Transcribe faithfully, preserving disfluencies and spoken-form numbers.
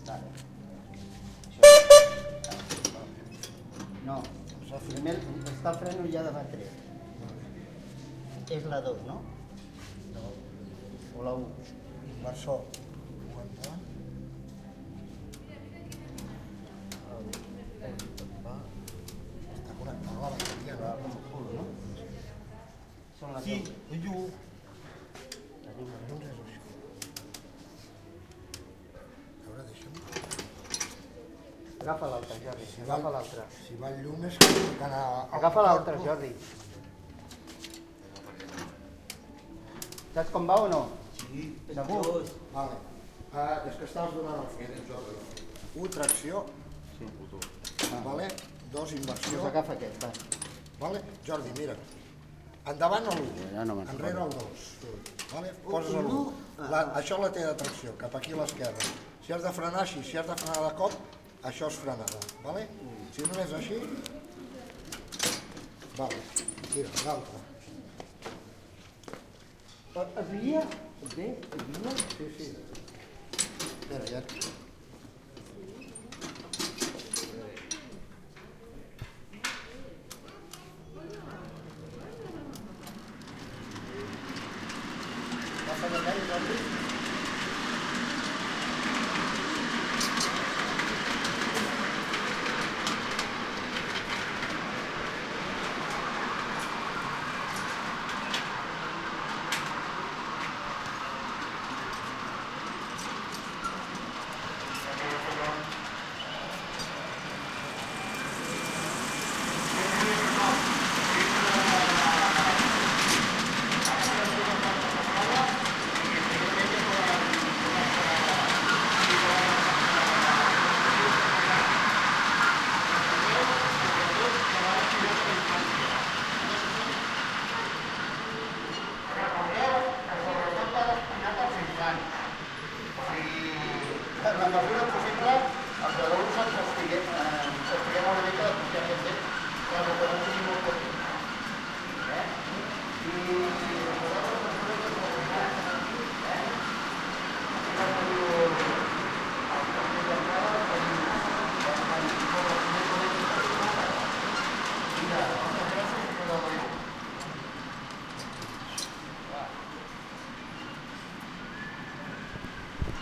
No, primer està el freno ja de batre. És la dos, no? O la u? Inversor. Està connectant la bateria, no? Sí, el llum. La llum és això. A veure, deixa'm. Agafa l'altre, Jordi, agafa l'altre. Si va el llum és que anar... Agafa l'altre, Jordi. Saps com va o no? Sí. Segur? Vale. És que estaves donant el fre, Jordi. Un, tracció. Sí. Vale. Dos, inversió. Doncs agafa aquest, va. Vale. Jordi, mira. Endavant el u, enrere el dos. Vale? Poses el u. Això la té de tracció, cap aquí a l'esquerra. Si has de frenar així, si has de frenar de cop, això és frenada. Vale? Si només així... Vale. Tira, l'altre. Es guia? Bé? Es guia? Sí, sí. Espera, ja...